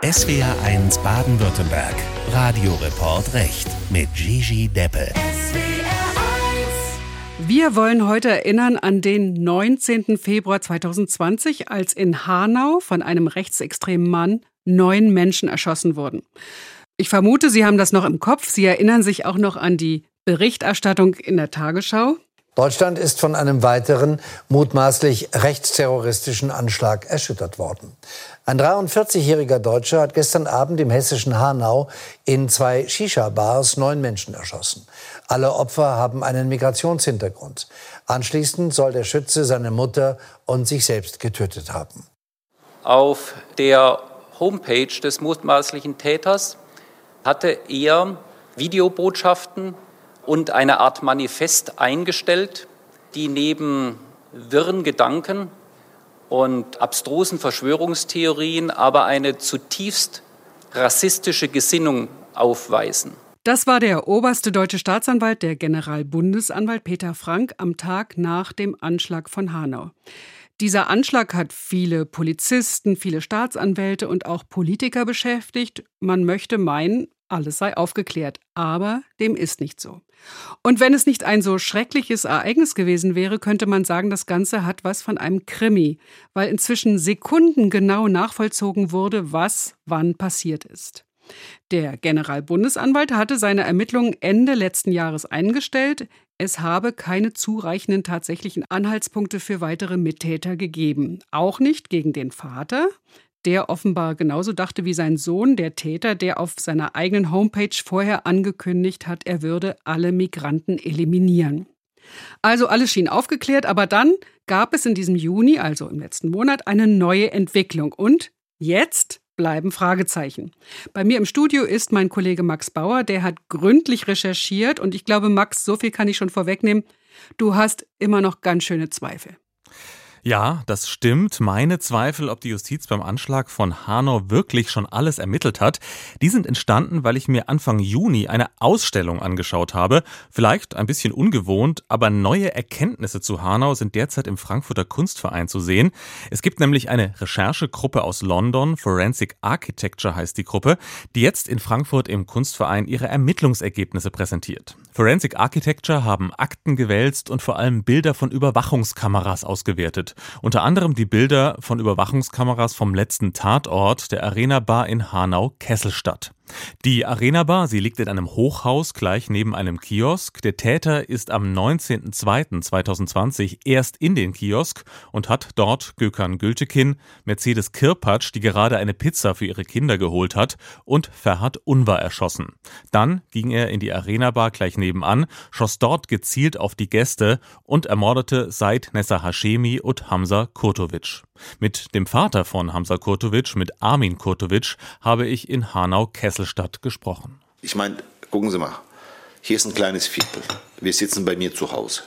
SWR1 Baden-Württemberg. Radioreport Recht mit Gigi Deppe. Wir wollen heute erinnern an den 19. Februar 2020, als in Hanau von einem rechtsextremen Mann 9 Menschen erschossen wurden. Ich vermute, Sie haben das noch im Kopf. Sie erinnern sich auch noch an die Berichterstattung in der Tagesschau. Deutschland ist von einem weiteren mutmaßlich rechtsterroristischen Anschlag erschüttert worden. Ein 43-jähriger Deutscher hat gestern Abend im hessischen Hanau in 2 Shisha-Bars 9 Menschen erschossen. Alle Opfer haben einen Migrationshintergrund. Anschließend soll der Schütze seine Mutter und sich selbst getötet haben. Auf der Homepage des mutmaßlichen Täters hatte er Videobotschaften und eine Art Manifest eingestellt, die neben wirren Gedanken und abstrusen Verschwörungstheorien aber eine zutiefst rassistische Gesinnung aufweisen. Das war der oberste deutsche Staatsanwalt, der Generalbundesanwalt Peter Frank, am Tag nach dem Anschlag von Hanau. Dieser Anschlag hat viele Polizisten, viele Staatsanwälte und auch Politiker beschäftigt. Man möchte meinen, alles sei aufgeklärt, aber dem ist nicht so. Und wenn es nicht ein so schreckliches Ereignis gewesen wäre, könnte man sagen, das Ganze hat was von einem Krimi, weil inzwischen sekundengenau nachvollzogen wurde, was wann passiert ist. Der Generalbundesanwalt hatte seine Ermittlungen Ende letzten Jahres eingestellt. Es habe keine zureichenden tatsächlichen Anhaltspunkte für weitere Mittäter gegeben. Auch nicht gegen den Vater, der offenbar genauso dachte wie sein Sohn, der Täter, der auf seiner eigenen Homepage vorher angekündigt hat, er würde alle Migranten eliminieren. Also alles schien aufgeklärt, aber dann gab es in diesem Juni, also im letzten Monat, eine neue Entwicklung. Und jetzt bleiben Fragezeichen. Bei mir im Studio ist mein Kollege Max Bauer, der hat gründlich recherchiert. Und ich glaube, Max, so viel kann ich schon vorwegnehmen, du hast immer noch ganz schöne Zweifel. Ja, das stimmt. Meine Zweifel, ob die Justiz beim Anschlag von Hanau wirklich schon alles ermittelt hat, die sind entstanden, weil ich mir Anfang Juni eine Ausstellung angeschaut habe. Vielleicht ein bisschen ungewohnt, aber neue Erkenntnisse zu Hanau sind derzeit im Frankfurter Kunstverein zu sehen. Es gibt nämlich eine Recherchegruppe aus London, Forensic Architecture heißt die Gruppe, die jetzt in Frankfurt im Kunstverein ihre Ermittlungsergebnisse präsentiert. Forensic Architecture haben Akten gewälzt und vor allem Bilder von Überwachungskameras ausgewertet. Unter anderem die Bilder von Überwachungskameras vom letzten Tatort, der Arena Bar in Hanau-Kesselstadt. Die Arena Bar, sie liegt in einem Hochhaus gleich neben einem Kiosk. Der Täter ist am 19.02.2020 erst in den Kiosk und hat dort Gökhan Gültekin, Mercedes Kirpatsch, die gerade eine Pizza für ihre Kinder geholt hat, und Ferhat Unvar erschossen. Dann ging er in die Arena Bar gleich nebenan, schoss dort gezielt auf die Gäste und ermordete Said Nessa Hashemi und Hamza Kurtovic. Mit dem Vater von Hamza Kurtovic, mit Armin Kurtovic, habe ich in Hanau-Kesselstadt gesprochen. Ich meine, gucken Sie mal, hier ist ein kleines Viertel. Wir sitzen bei mir zu Hause.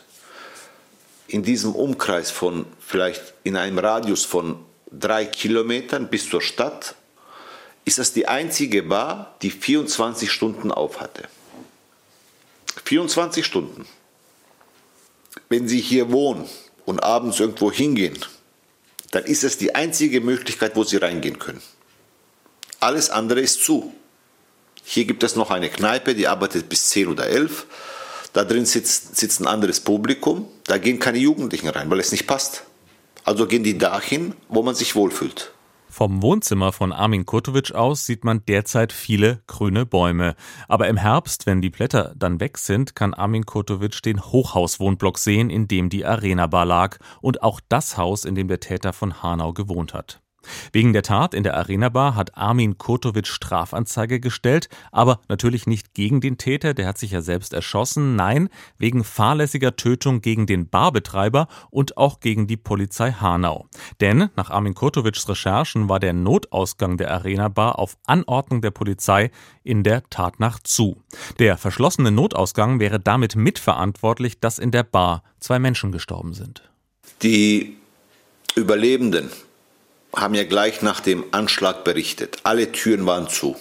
In diesem Umkreis von vielleicht in einem Radius von 3 Kilometern bis zur Stadt ist das die einzige Bar, die 24 Stunden auf hatte. 24 Stunden. Wenn Sie hier wohnen und abends irgendwo hingehen, dann ist es die einzige Möglichkeit, wo Sie reingehen können. Alles andere ist zu. Hier gibt es noch eine Kneipe, die arbeitet bis 10 oder 11. Da drin sitzt ein anderes Publikum. Da gehen keine Jugendlichen rein, weil es nicht passt. Also gehen die dahin, wo man sich wohlfühlt. Vom Wohnzimmer von Armin Kurtovic aus sieht man derzeit viele grüne Bäume. Aber im Herbst, wenn die Blätter dann weg sind, kann Armin Kurtovic den Hochhauswohnblock sehen, in dem die Arena Bar lag, und auch das Haus, in dem der Täter von Hanau gewohnt hat. Wegen der Tat in der Arena Bar hat Armin Kurtovic Strafanzeige gestellt, aber natürlich nicht gegen den Täter, der hat sich ja selbst erschossen, nein, wegen fahrlässiger Tötung gegen den Barbetreiber und auch gegen die Polizei Hanau. Denn nach Armin Kurtovics Recherchen war der Notausgang der Arena Bar auf Anordnung der Polizei in der Tatnacht zu. Der verschlossene Notausgang wäre damit mitverantwortlich, dass in der Bar 2 Menschen gestorben sind. Die Überlebenden haben ja gleich nach dem Anschlag berichtet. Alle Türen waren zu.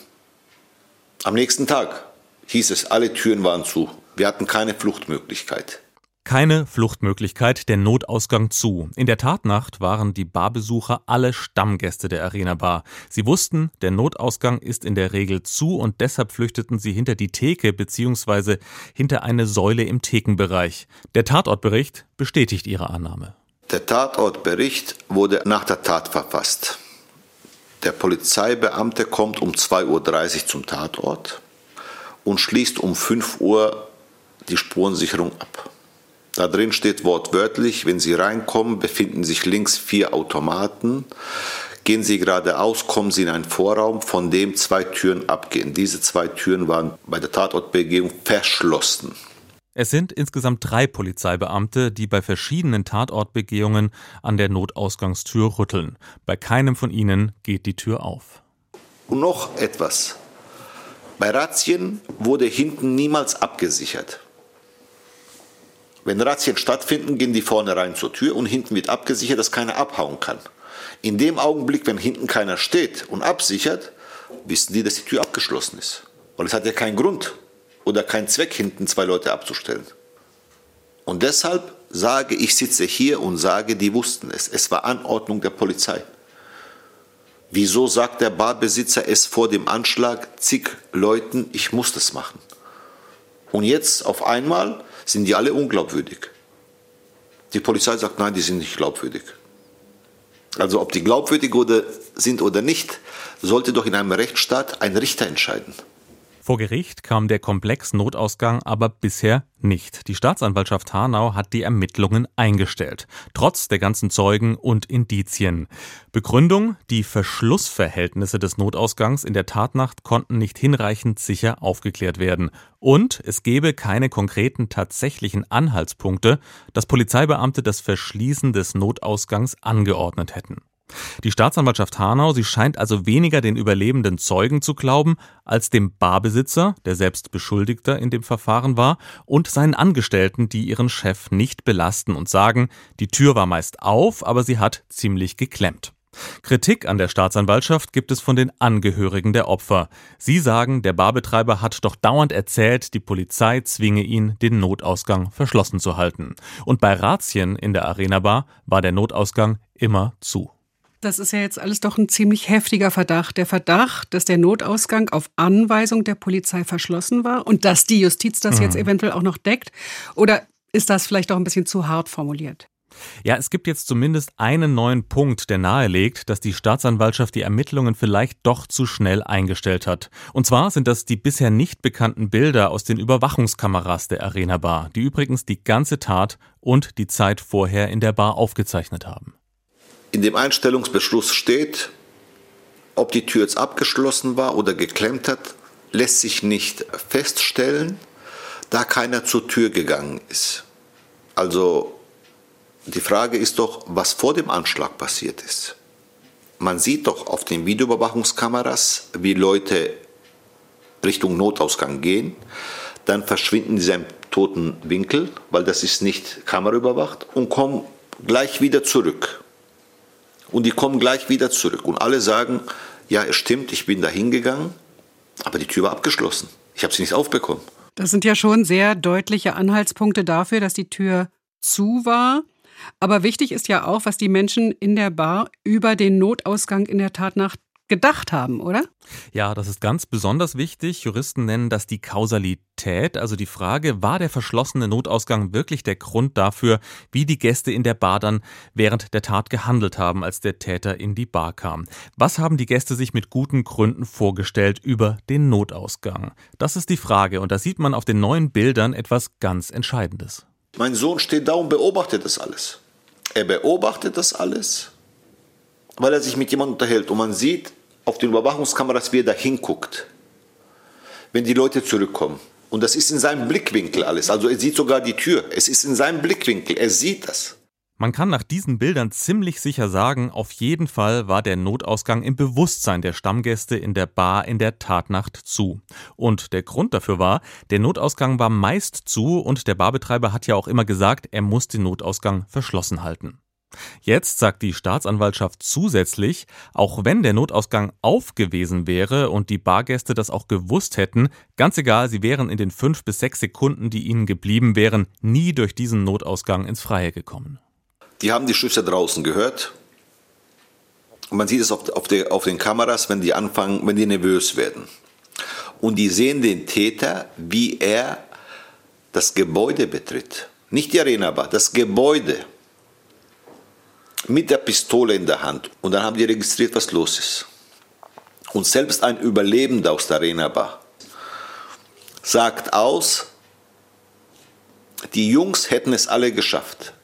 Am nächsten Tag hieß es, alle Türen waren zu. Wir hatten keine Fluchtmöglichkeit. Keine Fluchtmöglichkeit, der Notausgang zu. In der Tatnacht waren die Barbesucher alle Stammgäste der Arena Bar. Sie wussten, der Notausgang ist in der Regel zu und deshalb flüchteten sie hinter die Theke bzw. hinter eine Säule im Thekenbereich. Der Tatortbericht bestätigt ihre Annahme. Der Tatortbericht wurde nach der Tat verfasst. Der Polizeibeamte kommt um 2:30 Uhr zum Tatort und schließt um 5 Uhr die Spurensicherung ab. Da drin steht wortwörtlich, wenn Sie reinkommen, befinden sich links 4 Automaten. Gehen Sie geradeaus, kommen Sie in einen Vorraum, von dem 2 Türen abgehen. Diese 2 Türen waren bei der Tatortbegehung verschlossen. Es sind insgesamt 3 Polizeibeamte, die bei verschiedenen Tatortbegehungen an der Notausgangstür rütteln. Bei keinem von ihnen geht die Tür auf. Und noch etwas. Bei Razzien wurde hinten niemals abgesichert. Wenn Razzien stattfinden, gehen die vorne rein zur Tür und hinten wird abgesichert, dass keiner abhauen kann. In dem Augenblick, wenn hinten keiner steht und absichert, wissen die, dass die Tür abgeschlossen ist. Weil es hat ja keinen Grund oder keinen Zweck, hinten 2 Leute abzustellen. Und deshalb sage ich, sitze hier und sage, die wussten es. Es war Anordnung der Polizei. Wieso sagt der Barbesitzer es vor dem Anschlag zig Leuten, ich muss das machen? Und jetzt auf einmal sind die alle unglaubwürdig. Die Polizei sagt, nein, die sind nicht glaubwürdig. Also ob die glaubwürdig sind oder nicht, sollte doch in einem Rechtsstaat ein Richter entscheiden. Vor Gericht kam der Komplex Notausgang aber bisher nicht. Die Staatsanwaltschaft Hanau hat die Ermittlungen eingestellt, trotz der ganzen Zeugen und Indizien. Begründung: Die Verschlussverhältnisse des Notausgangs in der Tatnacht konnten nicht hinreichend sicher aufgeklärt werden. Und es gebe keine konkreten tatsächlichen Anhaltspunkte, dass Polizeibeamte das Verschließen des Notausgangs angeordnet hätten. Die Staatsanwaltschaft Hanau, sie scheint also weniger den überlebenden Zeugen zu glauben, als dem Barbesitzer, der selbst Beschuldigter in dem Verfahren war, und seinen Angestellten, die ihren Chef nicht belasten und sagen, die Tür war meist auf, aber sie hat ziemlich geklemmt. Kritik an der Staatsanwaltschaft gibt es von den Angehörigen der Opfer. Sie sagen, der Barbetreiber hat doch dauernd erzählt, die Polizei zwinge ihn, den Notausgang verschlossen zu halten. Und bei Razzien in der Arena Bar war der Notausgang immer zu. Das ist ja jetzt alles doch ein ziemlich heftiger Verdacht. Der Verdacht, dass der Notausgang auf Anweisung der Polizei verschlossen war und dass die Justiz das jetzt eventuell auch noch deckt. Oder ist das vielleicht auch ein bisschen zu hart formuliert? Ja, es gibt jetzt zumindest einen neuen Punkt, der nahelegt, dass die Staatsanwaltschaft die Ermittlungen vielleicht doch zu schnell eingestellt hat. Und zwar sind das die bisher nicht bekannten Bilder aus den Überwachungskameras der Arena Bar, die übrigens die ganze Tat und die Zeit vorher in der Bar aufgezeichnet haben. In dem Einstellungsbeschluss steht, ob die Tür jetzt abgeschlossen war oder geklemmt hat, lässt sich nicht feststellen, da keiner zur Tür gegangen ist. Also die Frage ist doch, was vor dem Anschlag passiert ist. Man sieht doch auf den Videoüberwachungskameras, wie Leute Richtung Notausgang gehen, dann verschwinden sie im toten Winkel, weil das ist nicht kameraüberwacht, und kommen gleich wieder zurück. Und die kommen gleich wieder zurück. Und alle sagen, ja, es stimmt, ich bin da hingegangen, aber die Tür war abgeschlossen. Ich habe sie nicht aufbekommen. Das sind ja schon sehr deutliche Anhaltspunkte dafür, dass die Tür zu war. Aber wichtig ist ja auch, was die Menschen in der Bar über den Notausgang in der Tatnacht gedacht haben, oder? Ja, das ist ganz besonders wichtig. Juristen nennen das die Kausalität, also die Frage, war der verschlossene Notausgang wirklich der Grund dafür, wie die Gäste in der Bar dann während der Tat gehandelt haben, als der Täter in die Bar kam? Was haben die Gäste sich mit guten Gründen vorgestellt über den Notausgang? Das ist die Frage, und da sieht man auf den neuen Bildern etwas ganz Entscheidendes. Mein Sohn steht da und beobachtet das alles. Er beobachtet das alles, weil er sich mit jemandem unterhält. Und man sieht auf den Überwachungskameras, wie er da hinguckt, wenn die Leute zurückkommen. Und das ist in seinem Blickwinkel alles. Also er sieht sogar die Tür. Es ist in seinem Blickwinkel. Er sieht das. Man kann nach diesen Bildern ziemlich sicher sagen, auf jeden Fall war der Notausgang im Bewusstsein der Stammgäste in der Bar in der Tatnacht zu. Und der Grund dafür war, der Notausgang war meist zu und der Barbetreiber hat ja auch immer gesagt, er muss den Notausgang verschlossen halten. Jetzt sagt die Staatsanwaltschaft zusätzlich, auch wenn der Notausgang auf gewesen wäre und die Bargäste das auch gewusst hätten, ganz egal, sie wären in den 5 bis 6 Sekunden, die ihnen geblieben wären, nie durch diesen Notausgang ins Freie gekommen. Die haben die Schüsse draußen gehört. Und man sieht es auf den Kameras, wenn die nervös werden. Und die sehen den Täter, wie er das Gebäude betritt. Nicht die Arena-Bar, das Gebäude. Mit der Pistole in der Hand. Und dann haben die registriert, was los ist. Und selbst ein Überlebender aus der Arena-Bar sagt aus, die Jungs hätten es alle geschafft.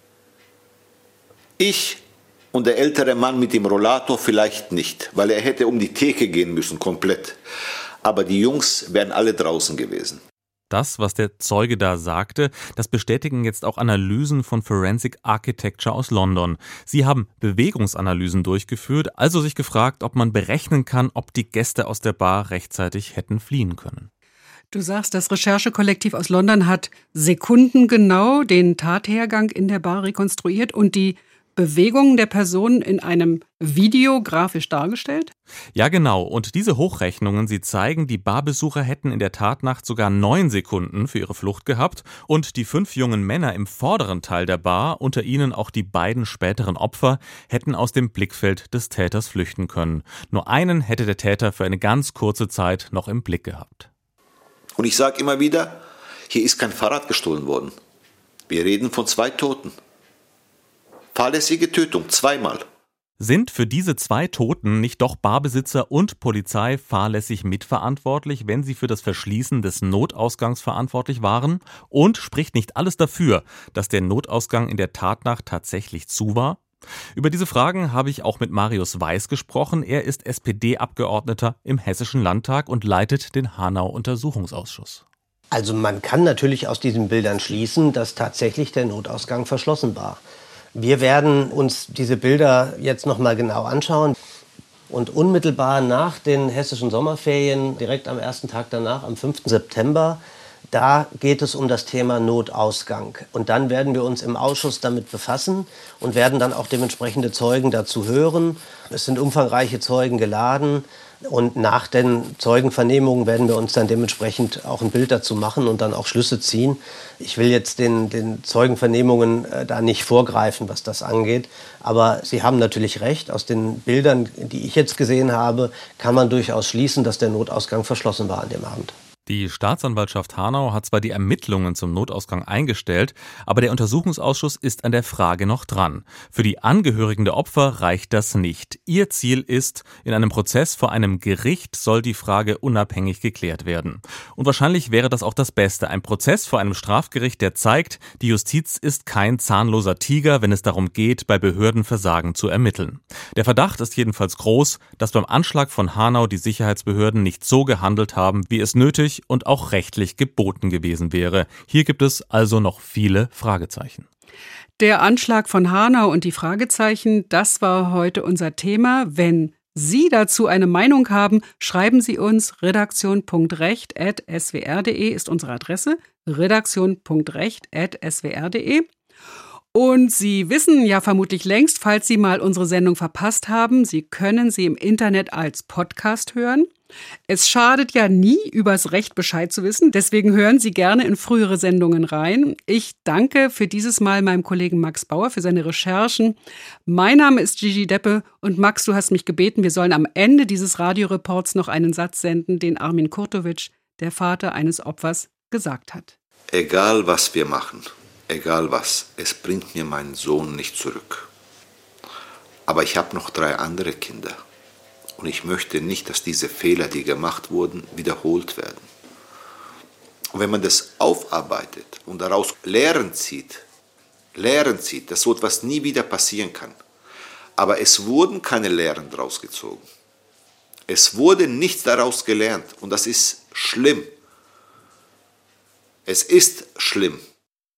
Ich und der ältere Mann mit dem Rollator vielleicht nicht, weil er hätte um die Theke gehen müssen, komplett. Aber die Jungs wären alle draußen gewesen. Das, was der Zeuge da sagte, das bestätigen jetzt auch Analysen von Forensic Architecture aus London. Sie haben Bewegungsanalysen durchgeführt, also sich gefragt, ob man berechnen kann, ob die Gäste aus der Bar rechtzeitig hätten fliehen können. Du sagst, das Recherchekollektiv aus London hat sekundengenau den Tathergang in der Bar rekonstruiert und die Bewegungen der Personen in einem Video grafisch dargestellt? Ja, genau. Und diese Hochrechnungen, sie zeigen, die Barbesucher hätten in der Tatnacht sogar 9 Sekunden für ihre Flucht gehabt und die 5 jungen Männer im vorderen Teil der Bar, unter ihnen auch die beiden späteren Opfer, hätten aus dem Blickfeld des Täters flüchten können. Nur einen hätte der Täter für eine ganz kurze Zeit noch im Blick gehabt. Und ich sage immer wieder, hier ist kein Fahrrad gestohlen worden. Wir reden von 2 Toten. Fahrlässige Tötung, 2-mal. Sind für diese 2 Toten nicht doch Barbesitzer und Polizei fahrlässig mitverantwortlich, wenn sie für das Verschließen des Notausgangs verantwortlich waren? Und spricht nicht alles dafür, dass der Notausgang in der Tatnacht tatsächlich zu war? Über diese Fragen habe ich auch mit Marius Weiß gesprochen. Er ist SPD-Abgeordneter im Hessischen Landtag und leitet den Hanau-Untersuchungsausschuss. Also man kann natürlich aus diesen Bildern schließen, dass tatsächlich der Notausgang verschlossen war. Wir werden uns diese Bilder jetzt noch mal genau anschauen. Und unmittelbar nach den hessischen Sommerferien, direkt am ersten Tag danach, am 5. September, da geht es um das Thema Notausgang. Und dann werden wir uns im Ausschuss damit befassen und werden dann auch dementsprechende Zeugen dazu hören. Es sind umfangreiche Zeugen geladen. Und nach den Zeugenvernehmungen werden wir uns dann dementsprechend auch ein Bild dazu machen und dann auch Schlüsse ziehen. Ich will jetzt den Zeugenvernehmungen da nicht vorgreifen, was das angeht. Aber Sie haben natürlich recht. Aus den Bildern, die ich jetzt gesehen habe, kann man durchaus schließen, dass der Notausgang verschlossen war an dem Abend. Die Staatsanwaltschaft Hanau hat zwar die Ermittlungen zum Notausgang eingestellt, aber der Untersuchungsausschuss ist an der Frage noch dran. Für die Angehörigen der Opfer reicht das nicht. Ihr Ziel ist, in einem Prozess vor einem Gericht soll die Frage unabhängig geklärt werden. Und wahrscheinlich wäre das auch das Beste. Ein Prozess vor einem Strafgericht, der zeigt, die Justiz ist kein zahnloser Tiger, wenn es darum geht, bei Behördenversagen zu ermitteln. Der Verdacht ist jedenfalls groß, dass beim Anschlag von Hanau die Sicherheitsbehörden nicht so gehandelt haben, wie es nötig und auch rechtlich geboten gewesen wäre. Hier gibt es also noch viele Fragezeichen. Der Anschlag von Hanau und die Fragezeichen, das war heute unser Thema. Wenn Sie dazu eine Meinung haben, schreiben Sie uns. redaktion.recht@swr.de ist unsere Adresse. redaktion.recht@swr.de. Und Sie wissen ja vermutlich längst, falls Sie mal unsere Sendung verpasst haben, Sie können sie im Internet als Podcast hören. Es schadet ja nie, übers Recht Bescheid zu wissen, deswegen hören Sie gerne in frühere Sendungen rein. Ich danke für dieses Mal meinem Kollegen Max Bauer für seine Recherchen. Mein Name ist Gigi Deppe und Max, du hast mich gebeten, wir sollen am Ende dieses Radioreports noch einen Satz senden, den Armin Kurtovic, der Vater eines Opfers, gesagt hat. Egal was wir machen, egal was, es bringt mir meinen Sohn nicht zurück. Aber ich habe noch 3 andere Kinder. Und ich möchte nicht, dass diese Fehler, die gemacht wurden, wiederholt werden. Und wenn man das aufarbeitet und daraus Lehren zieht, dass so etwas nie wieder passieren kann. Aber es wurden keine Lehren daraus gezogen. Es wurde nichts daraus gelernt. Und das ist schlimm. Es ist schlimm.